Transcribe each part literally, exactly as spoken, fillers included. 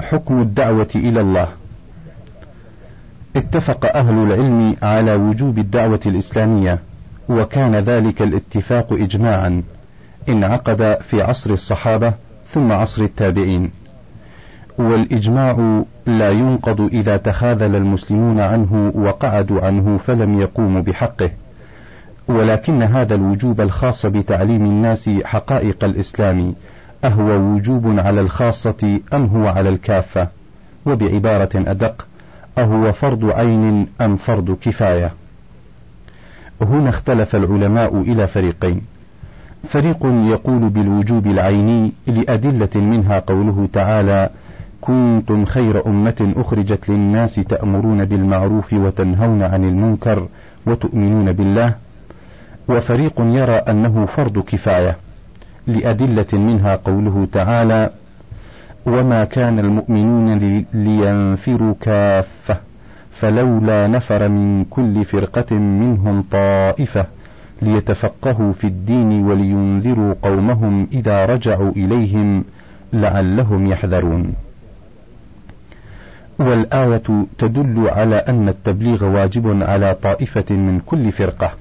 حكم الدعوة إلى الله. اتفق أهل العلم على وجوب الدعوة الإسلامية، وكان ذلك الاتفاق إجماعا انعقد في عصر الصحابة ثم عصر التابعين، والإجماع لا ينقض إذا تخاذل المسلمون عنه وقعدوا عنه فلم يقوموا بحقه، ولكن هذا الوجوب الخاص بتعليم الناس حقائق الإسلام أهو وجوب على الخاصة أم هو على الكافة؟ وبعبارة أدق، أهو فرض عين أم فرض كفاية؟ هنا اختلف العلماء إلى فريقين، فريق يقول بالوجوب العيني لأدلة منها قوله تعالى: كنتم خير أمة أخرجت للناس تأمرون بالمعروف وتنهون عن المنكر وتؤمنون بالله، وفريق يرى أنه فرض كفاية لأدلة منها قوله تعالى: وما كان المؤمنون لينفروا كافة فلولا نفر من كل فرقة منهم طائفة ليتفقهوا في الدين ولينذروا قومهم إذا رجعوا إليهم لعلهم يحذرون. والآية تدل على أن التبليغ واجب على طائفة من كل فرقة،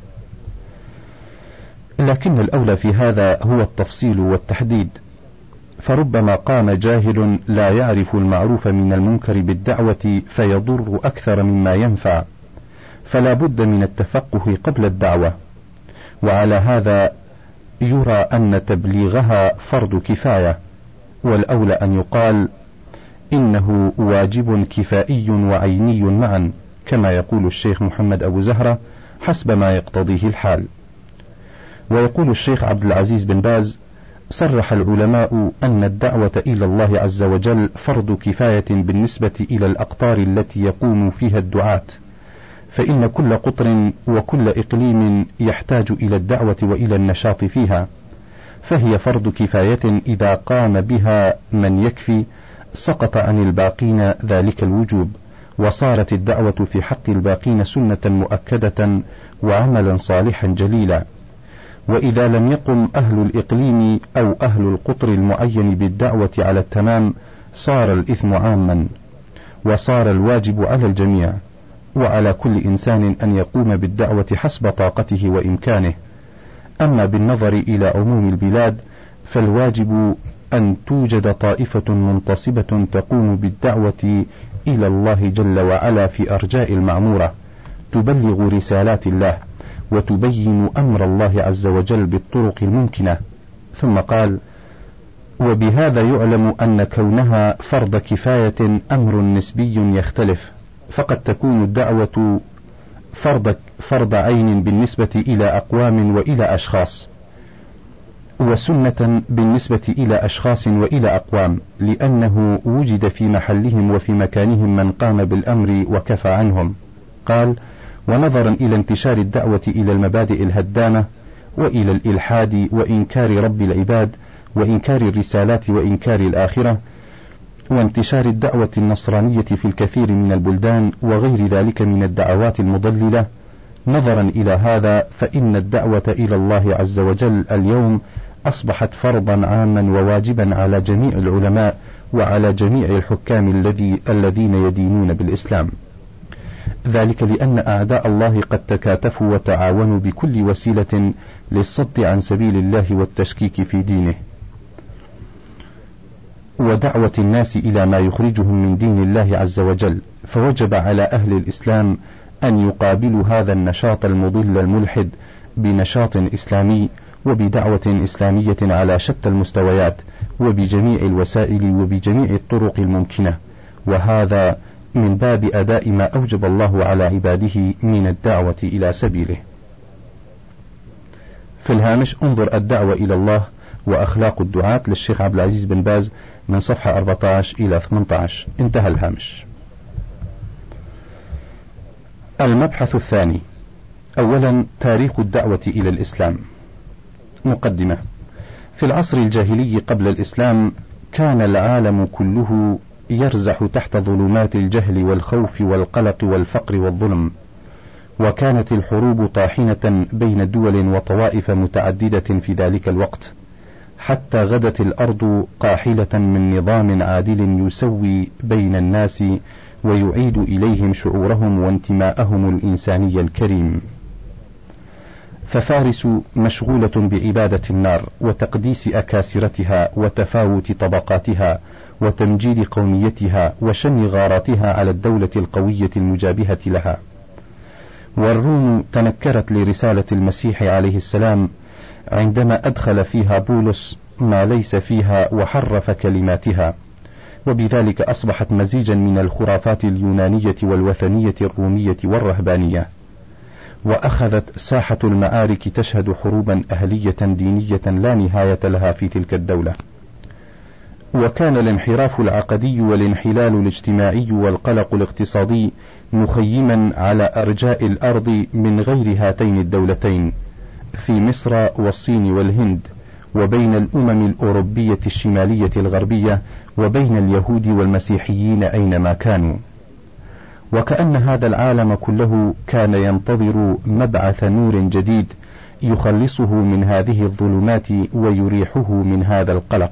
لكن الأولى في هذا هو التفصيل والتحديد، فربما قام جاهل لا يعرف المعروف من المنكر بالدعوة فيضر أكثر مما ينفع، فلا بد من التفقه قبل الدعوة، وعلى هذا يرى أن تبليغها فرض كفاية، والأولى أن يقال إنه واجب كفائي وعيني معا، كما يقول الشيخ محمد أبو زهرة حسب ما يقتضيه الحال. ويقول الشيخ عبد العزيز بن باز: صرح العلماء أن الدعوة إلى الله عز وجل فرض كفاية بالنسبة إلى الأقطار التي يقوم فيها الدعاة، فإن كل قطر وكل إقليم يحتاج إلى الدعوة وإلى النشاط فيها، فهي فرض كفاية إذا قام بها من يكفي سقط عن الباقين ذلك الوجوب، وصارت الدعوة في حق الباقين سنة مؤكدة وعملا صالحا جليلا. وإذا لم يقم أهل الإقليم أو أهل القطر المعين بالدعوة على التمام صار الإثم عاما، وصار الواجب على الجميع، وعلى كل إنسان أن يقوم بالدعوة حسب طاقته وإمكانه. أما بالنظر إلى عموم البلاد فالواجب أن توجد طائفة منتصبة تقوم بالدعوة إلى الله جل وعلا في أرجاء المعمورة، تبلغ رسالات الله وتبين أمر الله عز وجل بالطرق الممكنة. ثم قال: وبهذا يعلم أن كونها فرض كفاية أمر نسبي يختلف، فقد تكون الدعوة فرض, فرض عين بالنسبة إلى أقوام وإلى أشخاص، وسنة بالنسبة إلى أشخاص وإلى أقوام، لأنه وجد في محلهم وفي مكانهم من قام بالأمر وكفى عنهم. قال: ونظرا إلى انتشار الدعوة إلى المبادئ الهدامة وإلى الإلحاد وإنكار رب العباد وإنكار الرسالات وإنكار الآخرة، وانتشار الدعوة النصرانية في الكثير من البلدان وغير ذلك من الدعوات المضللة، نظرا إلى هذا فإن الدعوة إلى الله عز وجل اليوم أصبحت فرضا عاما وواجبا على جميع العلماء وعلى جميع الحكام الذي الذين يدينون بالإسلام، ذلك لأن أعداء الله قد تكاتفوا وتعاونوا بكل وسيلة للصد عن سبيل الله والتشكيك في دينه ودعوة الناس إلى ما يخرجهم من دين الله عز وجل، فوجب على أهل الإسلام أن يقابلوا هذا النشاط المضل الملحد بنشاط إسلامي وبدعوة إسلامية على شتى المستويات وبجميع الوسائل وبجميع الطرق الممكنة، وهذا من باب أداء ما أوجب الله على عباده من الدعوة إلى سبيله. في الهامش انظر الدعوة إلى الله وأخلاق الدعاة للشيخ عبد العزيز بن باز من صفحة أربعة عشر إلى ثمانية عشر. انتهى الهامش. المبحث الثاني: أولا تاريخ الدعوة إلى الإسلام. مقدمة: في العصر الجاهلي قبل الإسلام كان العالم كله يرزح تحت ظلمات الجهل والخوف والقلق والفقر والظلم، وكانت الحروب طاحنة بين دول وطوائف متعددة في ذلك الوقت، حتى غدت الأرض قاحلة من نظام عادل يسوي بين الناس ويعيد إليهم شعورهم وانتماءهم الإنساني الكريم. ففارس مشغولة بعبادة النار وتقديس أكاسرتها وتفاوت طبقاتها وتمجيد قوميتها وشن غاراتها على الدولة القوية المجابهة لها. والروم تنكرت لرسالة المسيح عليه السلام عندما أدخل فيها بولس ما ليس فيها وحرف كلماتها، وبذلك أصبحت مزيجا من الخرافات اليونانية والوثنية الرومية والرهبانية، وأخذت ساحة المعارك تشهد حروبا أهلية دينية لا نهاية لها في تلك الدولة. وكان الانحراف العقدي والانحلال الاجتماعي والقلق الاقتصادي مخيما على أرجاء الأرض من غير هاتين الدولتين، في مصر والصين والهند، وبين الأمم الأوروبية الشمالية الغربية، وبين اليهود والمسيحيين أينما كانوا. وكأن هذا العالم كله كان ينتظر مبعث نور جديد يخلصه من هذه الظلمات ويريحه من هذا القلق.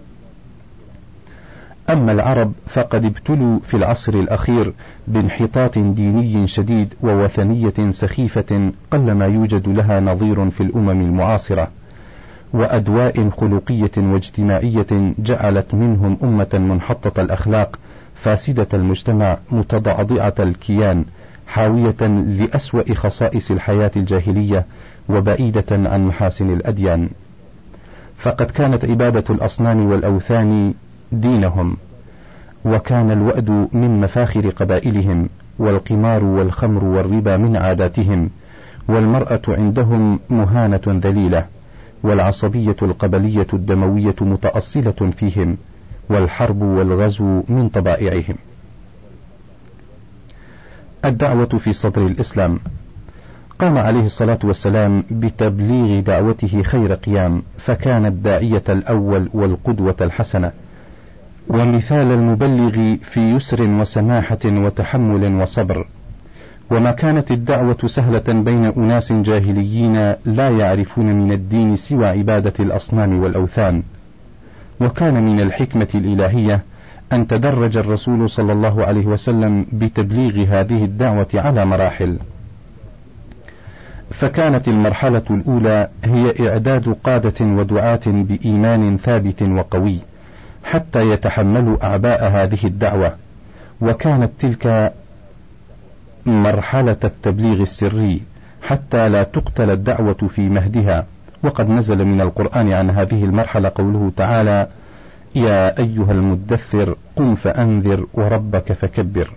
أما العرب فقد ابتلوا في العصر الأخير بانحطاط ديني شديد ووثنية سخيفة قلما يوجد لها نظير في الأمم المعاصرة، وأدواء خلقية واجتماعية جعلت منهم أمة منحطة الأخلاق، فاسدة المجتمع، متضعضعة الكيان، حاوية لأسوأ خصائص الحياة الجاهلية، وبعيدة عن محاسن الأديان. فقد كانت عبادة الأصنام والأوثان دينهم، وكان الوأد من مفاخر قبائلهم، والقمار والخمر والربا من عاداتهم، والمرأة عندهم مهانة ذليلة، والعصبية القبلية الدموية متأصلة فيهم، والحرب والغزو من طبائعهم. الدعوة في صدر الإسلام. قام عليه الصلاة والسلام بتبليغ دعوته خير قيام، فكان الداعية الأول والقدوة الحسنة، ومثال المبلغ في يسر وسماحة وتحمل وصبر. وما كانت الدعوة سهلة بين أناس جاهليين لا يعرفون من الدين سوى عبادة الأصنام والأوثان. وكان من الحكمة الإلهية أن تدرج الرسول صلى الله عليه وسلم بتبليغ هذه الدعوة على مراحل. فكانت المرحلة الأولى هي إعداد قادة ودعاة بإيمان ثابت وقوي حتى يتحملوا أعباء هذه الدعوة، وكانت تلك مرحلة التبليغ السري حتى لا تقتل الدعوة في مهدها. وقد نزل من القرآن عن هذه المرحلة قوله تعالى: يا أيها المدثر قم فأنذر وربك فكبر.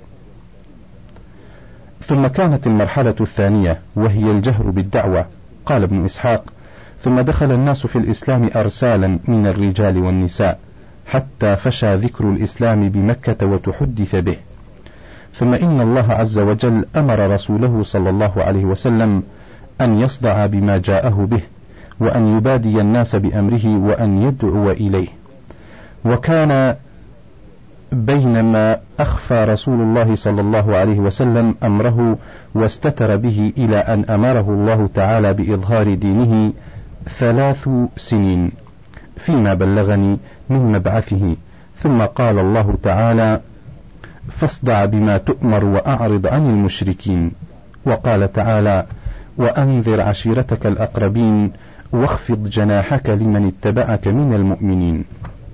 ثم كانت المرحلة الثانية وهي الجهر بالدعوة. قال ابن إسحاق: ثم دخل الناس في الإسلام أرسالا من الرجال والنساء حتى فشى ذكر الإسلام بمكة وتحدث به. ثم إن الله عز وجل أمر رسوله صلى الله عليه وسلم أن يصدع بما جاءه به، وأن يبادي الناس بأمره، وأن يدعو إليه. وكان بينما أخفى رسول الله صلى الله عليه وسلم أمره واستتر به إلى أن أمره الله تعالى بإظهار دينه ثلاث سنين فيما بلغني من مبعثه. ثم قال الله تعالى: فاصدع بما تؤمر وأعرض عن المشركين. وقال تعالى: وأنذر عشيرتك الأقربين واخفض جناحك لمن اتبعك من المؤمنين.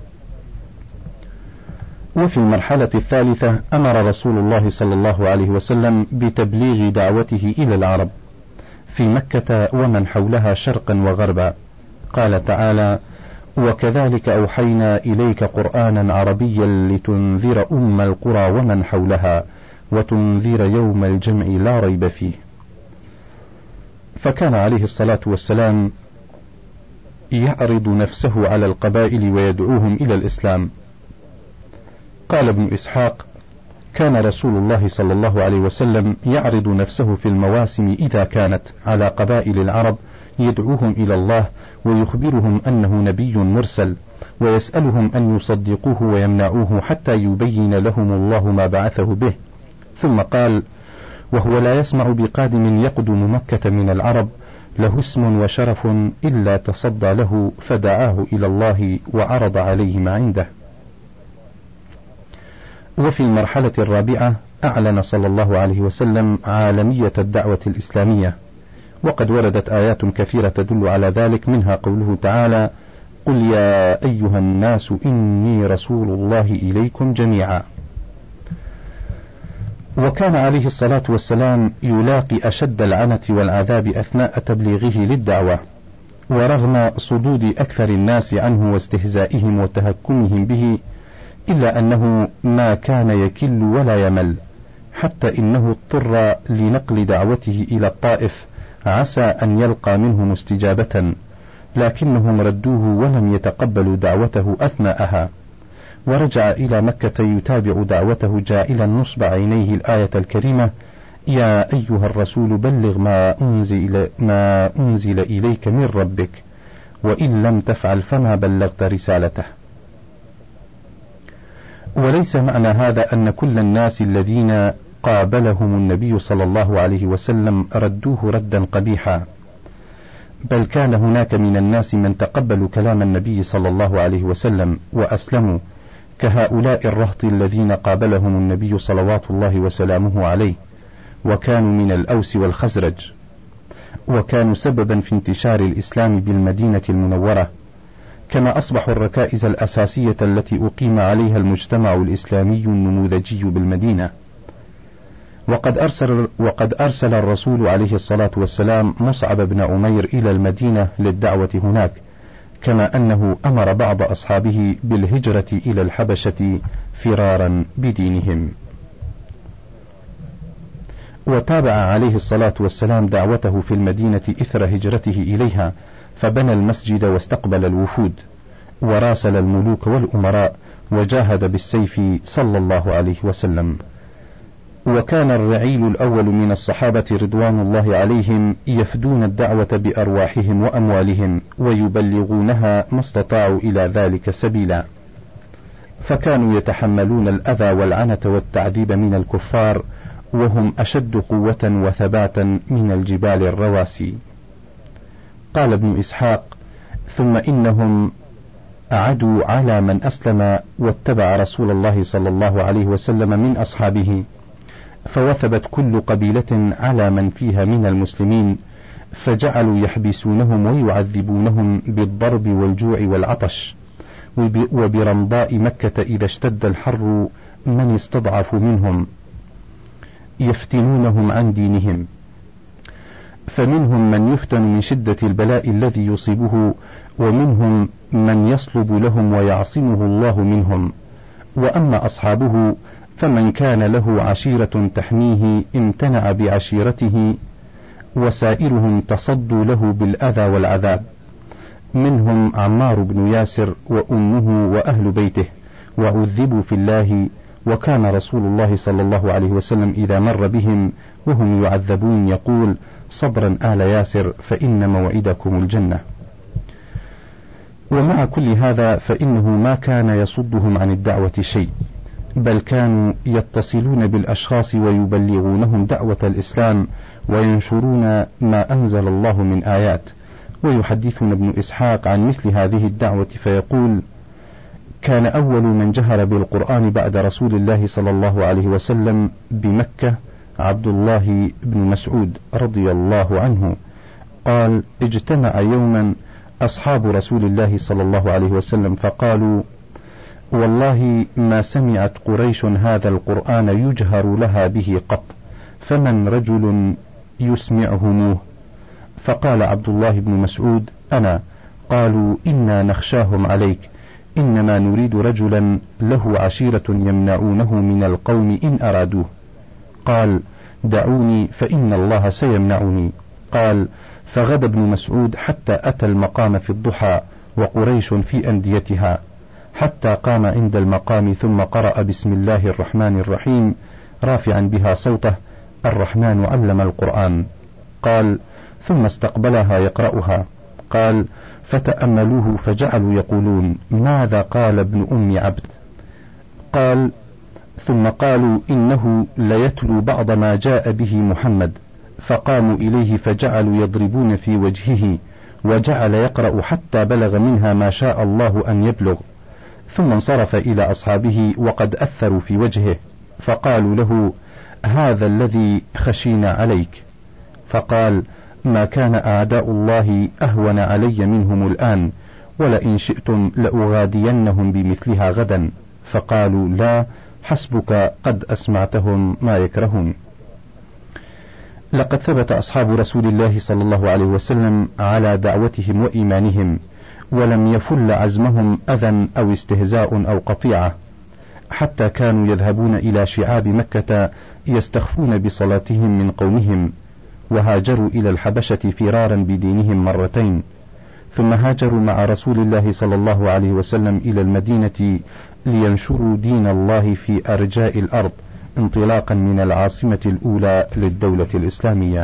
وفي المرحلة الثالثة أمر رسول الله صلى الله عليه وسلم بتبليغ دعوته إلى العرب في مكة ومن حولها شرقا وغربا. قال تعالى: وكذلك أوحينا إليك قرآنا عربيا لتنذر أم القرى ومن حولها وتنذر يوم الجمع لا ريب فيه. فكان عليه الصلاة والسلام يعرض نفسه على القبائل ويدعوهم إلى الإسلام. قال ابن إسحاق: كان رسول الله صلى الله عليه وسلم يعرض نفسه في المواسم إذا كانت على قبائل العرب يدعوهم إلى الله ويخبرهم أنه نبي مرسل، ويسألهم أن يصدقوه ويمنعوه حتى يبين لهم الله ما بعثه به. ثم قال: وهو لا يسمع بقادم يقدم مكة من العرب له اسم وشرف إلا تصدى له فدعاه إلى الله وعرض عليه ما عنده. وفي المرحلة الرابعة أعلن صلى الله عليه وسلم عالمية الدعوة الإسلامية، وقد وردت آيات كثيرة تدل على ذلك، منها قوله تعالى: قل يا أيها الناس إني رسول الله إليكم جميعا. وكان عليه الصلاة والسلام يلاقي أشد العنة والعذاب أثناء تبليغه للدعوة، ورغم صدود أكثر الناس عنه واستهزائهم وتهكمهم به، إلا أنه ما كان يكل ولا يمل، حتى إنه اضطر لنقل دعوته إلى الطائف عسى أن يلقى منهم استجابة، لكنهم ردوه ولم يتقبلوا دعوته أثناءها، ورجع إلى مكة يتابع دعوته جائلا نصب عينيه الآية الكريمة: يا أيها الرسول بلغ ما أنزل, ما أنزل إليك من ربك وإن لم تفعل فما بلغت رسالته. وليس معنى هذا أن كل الناس الذين قابلهم النبي صلى الله عليه وسلم ردوه ردا قبيحا، بل كان هناك من الناس من تقبلوا كلام النبي صلى الله عليه وسلم وأسلموا، كهؤلاء الرهط الذين قابلهم النبي صلوات الله وسلامه عليه، وكانوا من الأوس والخزرج، وكانوا سببا في انتشار الإسلام بالمدينة المنورة، كما أصبحوا الركائز الأساسية التي أقيم عليها المجتمع الإسلامي النموذجي بالمدينة. وقد أرسل, وقد أرسل الرسول عليه الصلاة والسلام مصعب بن عمير إلى المدينة للدعوة هناك، كما أنه أمر بعض أصحابه بالهجرة إلى الحبشة فرارا بدينهم. وتابع عليه الصلاة والسلام دعوته في المدينة إثر هجرته إليها، فبنى المسجد واستقبل الوفود، وراسل الملوك والأمراء، وجاهد بالسيف صلى الله عليه وسلم. وكان الرعيل الأول من الصحابة رضوان الله عليهم يفدون الدعوة بأرواحهم وأموالهم، ويبلغونها ما استطاعوا إلى ذلك سبيلا، فكانوا يتحملون الأذى والعنة والتعذيب من الكفار، وهم أشد قوة وثباتا من الجبال الرواسي. قال ابن إسحاق: ثم إنهم عدوا على من أسلم واتبع رسول الله صلى الله عليه وسلم من أصحابه، فوثبت كل قبيلة على من فيها من المسلمين، فجعلوا يحبسونهم ويعذبونهم بالضرب والجوع والعطش، وبرمضاء مكة إذا اشتد الحر من استضعف منهم يفتنونهم عن دينهم، فمنهم من يفتن من شدة البلاء الذي يصيبه، ومنهم من يصلب لهم ويعصمه الله منهم. وأما أصحابه فمن كان له عشيرة تحميه امتنع بعشيرته، وسائرهم تصدوا له بالأذى والعذاب، منهم عمار بن ياسر وأمه وأهل بيته، وعذبوا في الله. وكان رسول الله صلى الله عليه وسلم إذا مر بهم وهم يعذبون يقول: صبرا آل ياسر فإن موعدكم الجنة. ومع كل هذا فإنه ما كان يصدهم عن الدعوة شيء، بل كانوا يتصلون بالأشخاص ويبلغونهم دعوة الإسلام، وينشرون ما أنزل الله من آيات. ويحدثنا ابن إسحاق عن مثل هذه الدعوة فيقول: كان أول من جهر بالقرآن بعد رسول الله صلى الله عليه وسلم بمكة عبد الله بن مسعود رضي الله عنه، قال: اجتمع يوما أصحاب رسول الله صلى الله عليه وسلم فقالوا: والله ما سمعت قريش هذا القرآن يجهر لها به قط، فمن رجل يسمعهموه؟ فقال عبد الله بن مسعود: أنا. قالوا: إنا نخشاهم عليك، إنما نريد رجلا له عشيرة يمنعونه من القوم إن أرادوه. قال: دعوني فإن الله سيمنعني. قال: فغدا ابن مسعود حتى أتى المقام في الضحى وقريش في أنديتها، حتى قام عند المقام ثم قرأ بسم الله الرحمن الرحيم رافعا بها صوته: الرحمن علم القرآن. قال: ثم استقبلها يقرأها. قال: فتأملوه فجعلوا يقولون: ماذا قال ابن أم عبد؟ قال: ثم قالوا: إنه ليتلو بعض ما جاء به محمد، فقاموا إليه فجعلوا يضربون في وجهه، وجعل يقرأ حتى بلغ منها ما شاء الله أن يبلغ، ثم انصرف إلى أصحابه وقد أثروا في وجهه، فقالوا له: هذا الذي خشينا عليك. فقال: ما كان أعداء الله أهون علي منهم الآن، ولئن شئتم لأغادينهم بمثلها غدا. فقالوا: لا، حسبك، قد أسمعتهم ما يكرهون. لقد ثبت أصحاب رسول الله صلى الله عليه وسلم على دعوتهم وإيمانهم، ولم يفل عزمهم أذى أو استهزاء أو قطيعة، حتى كانوا يذهبون إلى شعاب مكة يستخفون بصلاتهم من قومهم، وهاجروا إلى الحبشة فرارا بدينهم مرتين، ثم هاجروا مع رسول الله صلى الله عليه وسلم إلى المدينة لينشروا دين الله في أرجاء الأرض، انطلاقا من العاصمة الأولى للدولة الإسلامية.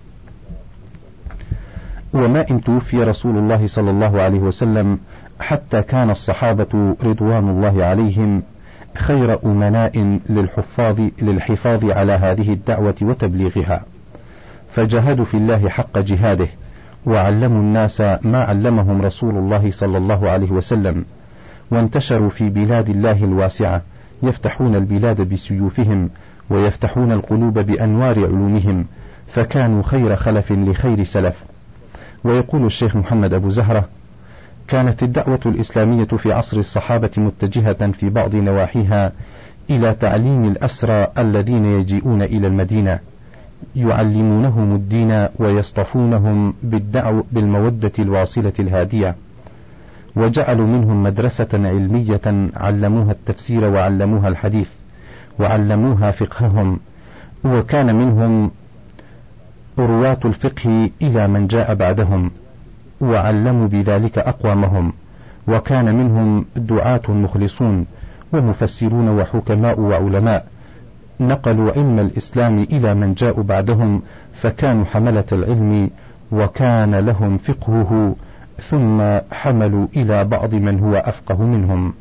وما إن توفي رسول الله صلى الله عليه وسلم حتى كان الصحابة رضوان الله عليهم خير أمناء للحفاظ للحفاظ على هذه الدعوة وتبليغها، فجاهدوا في الله حق جهاده، وعلموا الناس ما علمهم رسول الله صلى الله عليه وسلم، وانتشروا في بلاد الله الواسعة، يفتحون البلاد بسيوفهم، ويفتحون القلوب بأنوار علومهم، فكانوا خير خلف لخير سلف. ويقول الشيخ محمد أبو زهرة: كانت الدعوة الإسلامية في عصر الصحابة متجهة في بعض نواحيها إلى تعليم الأسرى الذين يجيئون إلى المدينة، يعلمونهم الدين ويصطفونهم بالدعوة بالمودة الواصلة الهادية، وجعلوا منهم مدرسة علمية علموها التفسير وعلموها الحديث وعلموها فقههم، وكان منهم رواة الفقه إلى من جاء بعدهم، وعلموا بذلك أقوامهم، وكان منهم دعاة مخلصون ومفسرون وحكماء وعلماء، نقلوا علم الإسلام إلى من جاء بعدهم، فكانوا حملة العلم وكان لهم فقهه، ثم حملوا إلى بعض من هو أفقه منهم.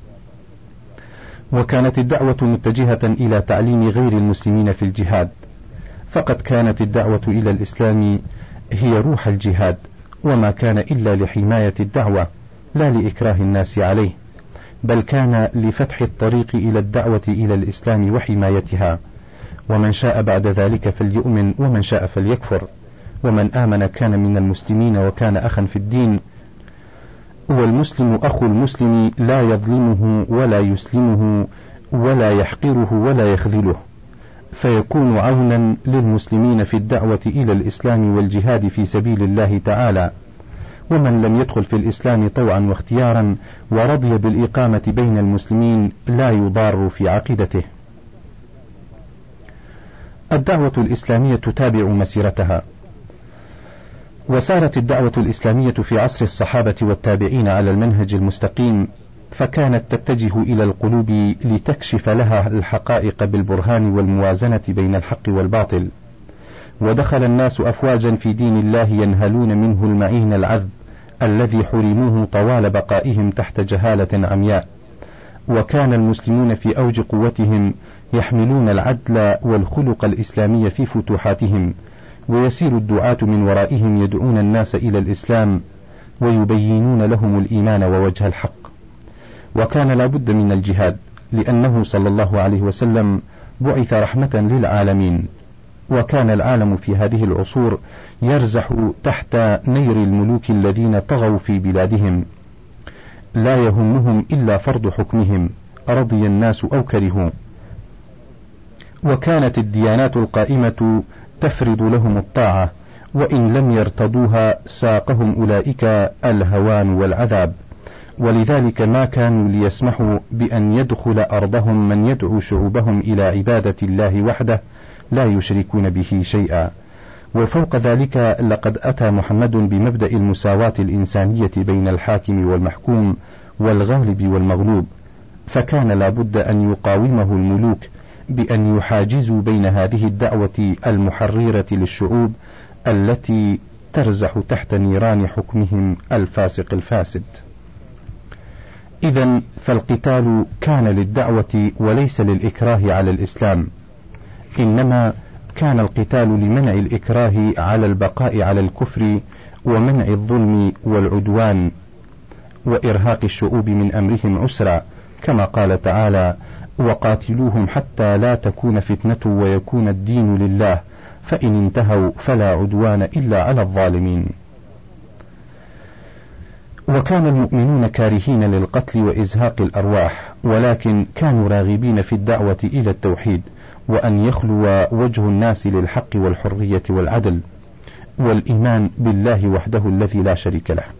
وكانت الدعوة متجهة إلى تعليم غير المسلمين في الجهاد، فقد كانت الدعوة إلى الإسلام هي روح الجهاد، وما كان إلا لحماية الدعوة لا لإكراه الناس عليه، بل كان لفتح الطريق إلى الدعوة إلى الإسلام وحمايتها، ومن شاء بعد ذلك فليؤمن ومن شاء فليكفر، ومن آمن كان من المسلمين وكان أخا في الدين، والمسلم أخو المسلم لا يظلمه ولا يسلمه ولا يحقره ولا يخذله، فيكون عونا للمسلمين في الدعوة إلى الإسلام والجهاد في سبيل الله تعالى. ومن لم يدخل في الإسلام طوعا واختيارا ورضي بالإقامة بين المسلمين لا يضار في عقيدته. الدعوة الإسلامية تتابع مسيرتها. وسارت الدعوة الإسلامية في عصر الصحابة والتابعين على المنهج المستقيم، فكانت تتجه إلى القلوب لتكشف لها الحقائق بالبرهان والموازنة بين الحق والباطل، ودخل الناس أفواجا في دين الله ينهلون منه المعين العذب الذي حرموه طوال بقائهم تحت جهالة عمياء، وكان المسلمون في أوج قوتهم يحملون العدل والخلق الإسلامي في فتوحاتهم، ويسير الدعاة من ورائهم يدعون الناس إلى الإسلام ويبينون لهم الإيمان ووجه الحق. وكان لا بد من الجهاد، لأنه صلى الله عليه وسلم بعث رحمة للعالمين، وكان العالم في هذه العصور يرزح تحت نير الملوك الذين طغوا في بلادهم، لا يهمهم إلا فرض حكمهم رضي الناس أو كرهوا، وكانت الديانات القائمة تفرض لهم الطاعة، وإن لم يرتضوها ساقهم أولئك الهوان والعذاب، ولذلك ما كانوا ليسمحوا بأن يدخل أرضهم من يدعو شعوبهم إلى عبادة الله وحده لا يشركون به شيئا. وفوق ذلك لقد أتى محمد بمبدأ المساواة الإنسانية بين الحاكم والمحكوم والغالب والمغلوب، فكان لا بد أن يقاومه الملوك بأن يحاجزوا بين هذه الدعوة المحررة للشعوب التي ترزح تحت نيران حكمهم الفاسق الفاسد. إذن فالقتال كان للدعوة وليس للإكراه على الإسلام، إنما كان القتال لمنع الإكراه على البقاء على الكفر ومنع الظلم والعدوان وإرهاق الشعوب من أمرهم عسرا، كما قال تعالى: وقاتلوهم حتى لا تكون فتنة ويكون الدين لله فإن انتهوا فلا عدوان إلا على الظالمين. وكان المؤمنون كارهين للقتل وإزهاق الأرواح، ولكن كانوا راغبين في الدعوة إلى التوحيد، وأن يخلو وجه الناس للحق والحرية والعدل والإيمان بالله وحده الذي لا شريك له.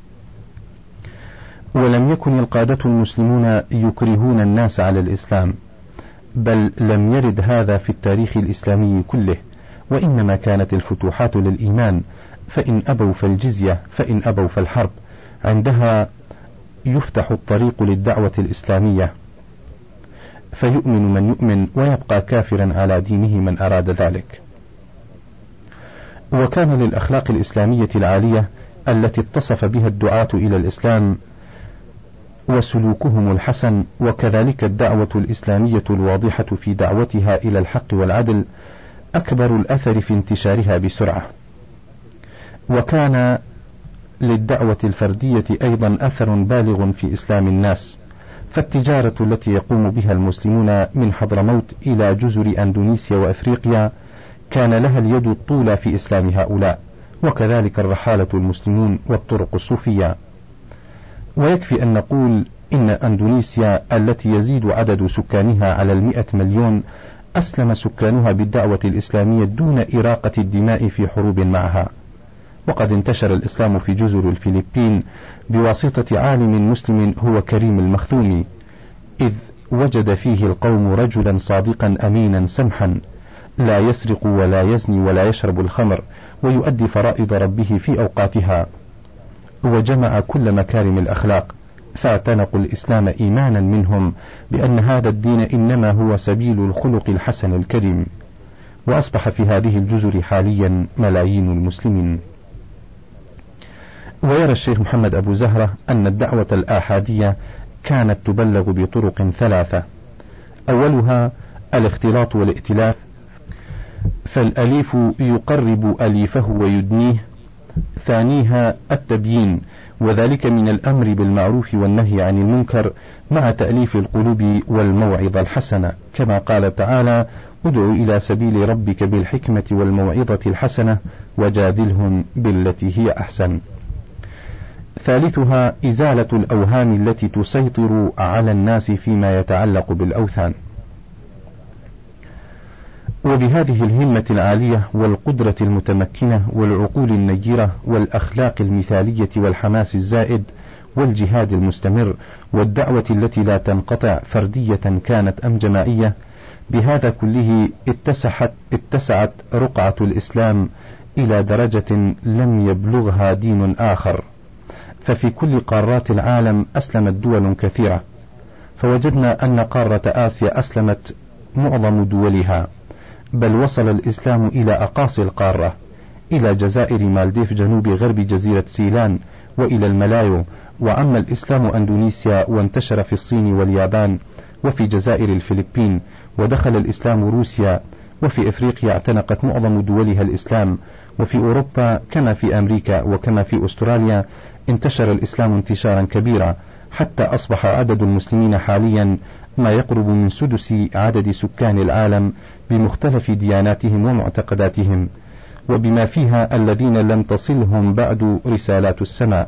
ولم يكن القادة المسلمون يكرهون الناس على الإسلام، بل لم يرد هذا في التاريخ الإسلامي كله، وإنما كانت الفتوحات للإيمان، فإن أبوا فالجزية، فإن أبوا فالحرب، عندها يفتح الطريق للدعوة الإسلامية، فيؤمن من يؤمن ويبقى كافرا على دينه من أراد ذلك. وكان للأخلاق الإسلامية العالية التي اتصف بها الدعاة إلى الإسلام وسلوكهم الحسن، وكذلك الدعوة الإسلامية الواضحة في دعوتها إلى الحق والعدل، أكبر الأثر في انتشارها بسرعة. وكان للدعوة الفردية أيضا أثر بالغ في إسلام الناس، فالتجارة التي يقوم بها المسلمون من حضرموت إلى جزر أندونيسيا وأفريقيا كان لها اليد الطولى في إسلام هؤلاء، وكذلك الرحالة المسلمون والطرق الصوفية. ويكفي أن نقول إن أندونيسيا التي يزيد عدد سكانها على المئة مليون أسلم سكانها بالدعوة الإسلامية دون إراقة الدماء في حروب معها. وقد انتشر الإسلام في جزر الفلبين بواسطة عالم مسلم هو كريم المخذومي، إذ وجد فيه القوم رجلا صادقا أمينا سمحا لا يسرق ولا يزني ولا يشرب الخمر ويؤدي فرائض ربه في أوقاتها، وجمع كل مكارم الأخلاق، فاعتنقوا الإسلام إيمانا منهم بأن هذا الدين إنما هو سبيل الخلق الحسن الكريم. وأصبح في هذه الجزر حاليا ملايين المسلمين. ويرى الشيخ محمد أبو زهرة أن الدعوة الآحادية كانت تبلغ بطرق ثلاثة: أولها الاختلاط والائتلاف، فالأليف يقرب أليفه ويدنيه. ثانيها التبيين، وذلك من الأمر بالمعروف والنهي عن المنكر مع تأليف القلوب والموعظة الحسنة، كما قال تعالى: ادع إلى سبيل ربك بالحكمة والموعظة الحسنة وجادلهم بالتي هي أحسن. ثالثها إزالة الأوهام التي تسيطر على الناس فيما يتعلق بالأوثان. وبهذه الهمة العالية والقدرة المتمكنة والعقول النيرة والأخلاق المثالية والحماس الزائد والجهاد المستمر والدعوة التي لا تنقطع فردية كانت أم جماعية، بهذا كله اتسعت, اتسعت رقعة الإسلام إلى درجة لم يبلغها دين آخر، ففي كل قارات العالم أسلمت دول كثيرة، فوجدنا أن قارة آسيا أسلمت معظم دولها، بل وصل الإسلام إلى أقاصي القارة، إلى جزائر مالديف جنوب غرب جزيرة سيلان وإلى الملايو، وعم الإسلام أندونيسيا وانتشر في الصين واليابان وفي جزائر الفلبين، ودخل الإسلام روسيا، وفي إفريقيا اعتنقت معظم دولها الإسلام، وفي أوروبا كما في أمريكا وكما في أستراليا انتشر الإسلام انتشارا كبيرا، حتى أصبح عدد المسلمين حاليا ما يقرب من سدس عدد سكان العالم بمختلف دياناتهم ومعتقداتهم، وبما فيها الذين لم تصلهم بعد رسالات السماء.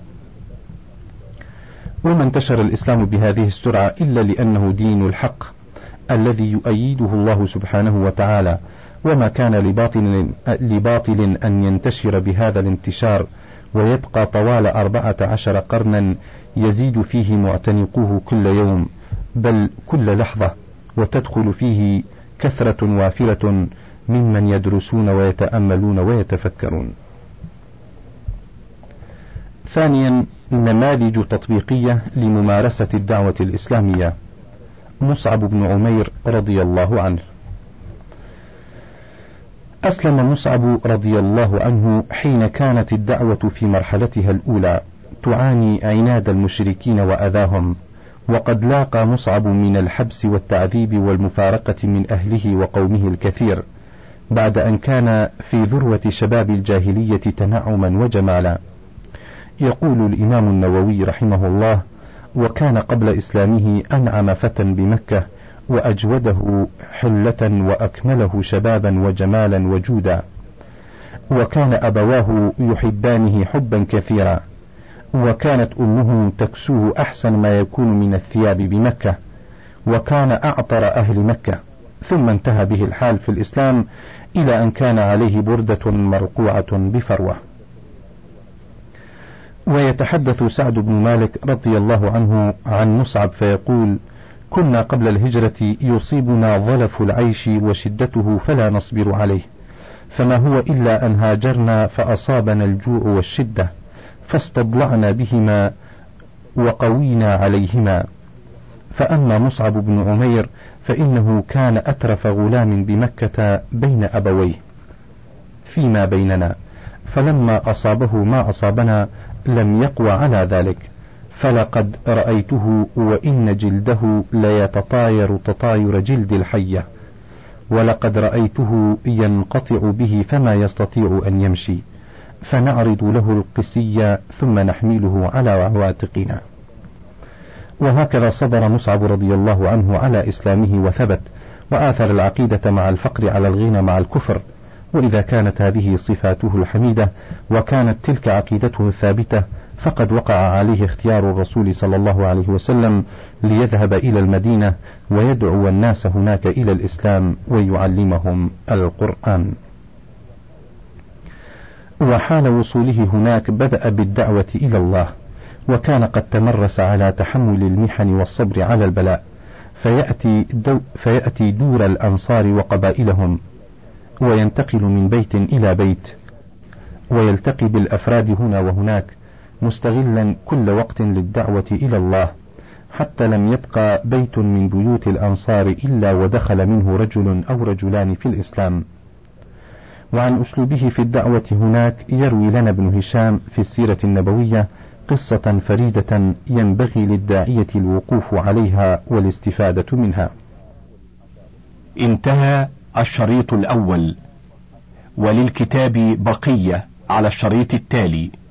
وما انتشر الإسلام بهذه السرعة إلا لأنه دين الحق الذي يؤيده الله سبحانه وتعالى، وما كان لباطل, لباطل أن ينتشر بهذا الانتشار ويبقى طوال أربعة عشر قرنا يزيد فيه معتنقوه كل يوم بل كل لحظة، وتدخل فيه كثرة وافرة ممن يدرسون ويتأملون ويتفكرون. ثانيا، نماذج تطبيقية لممارسة الدعوة الإسلامية. مصعب بن عمير رضي الله عنه. أسلم مصعب رضي الله عنه حين كانت الدعوة في مرحلتها الأولى تعاني عناد المشركين وأذاهم، وقد لاقى مصعب من الحبس والتعذيب والمفارقة من أهله وقومه الكثير، بعد أن كان في ذروة شباب الجاهلية تنعما وجمالا. يقول الإمام النووي رحمه الله: وكان قبل إسلامه أنعم فتى بمكة، وأجوده حلة، وأكمله شبابا وجمالا وجودا، وكان أبواه يحبانه حبا كثيرا، وكانت أمه تكسوه أحسن ما يكون من الثياب بمكة، وكان أعطر أهل مكة. ثم انتهى به الحال في الإسلام إلى أن كان عليه بردة مرقوعة بفروة. ويتحدث سعد بن مالك رضي الله عنه عن مصعب فيقول: كنا قبل الهجرة يصيبنا ظلف العيش وشدته فلا نصبر عليه، فما هو إلا أن هاجرنا فأصابنا الجوع والشدة فاستضلعنا بهما وقوينا عليهما. فأما مصعب بن عمير فإنه كان أترف غلام بمكة بين أبويه فيما بيننا، فلما أصابه ما أصابنا لم يقوى على ذلك، فلقد رأيته وإن جلده ليتطاير تطاير جلد الحية، ولقد رأيته ينقطع به فما يستطيع أن يمشي، فنعرض له القسي ثم نحمله على عواتقنا. وهكذا صبر مصعب رضي الله عنه على إسلامه وثبت، وآثر العقيدة مع الفقر على الغنى مع الكفر. وإذا كانت هذه صفاته الحميدة وكانت تلك عقيدته الثابتة، فقد وقع عليه اختيار الرسول صلى الله عليه وسلم ليذهب إلى المدينة ويدعو الناس هناك إلى الإسلام ويعلمهم القرآن. وحال وصوله هناك بدأ بالدعوة إلى الله، وكان قد تمرس على تحمل المحن والصبر على البلاء، فيأتي, دو فيأتي دور الأنصار وقبائلهم، وينتقل من بيت إلى بيت، ويلتقي بالأفراد هنا وهناك، مستغلا كل وقت للدعوة إلى الله، حتى لم يبقى بيت من بيوت الأنصار إلا ودخل منه رجل أو رجلان في الإسلام. وعن أسلوبه في الدعوة هناك يروي لنا ابن هشام في السيرة النبوية قصة فريدة ينبغي للداعية الوقوف عليها والاستفادة منها. انتهى الشريط الأول، وللكتاب بقية على الشريط التالي.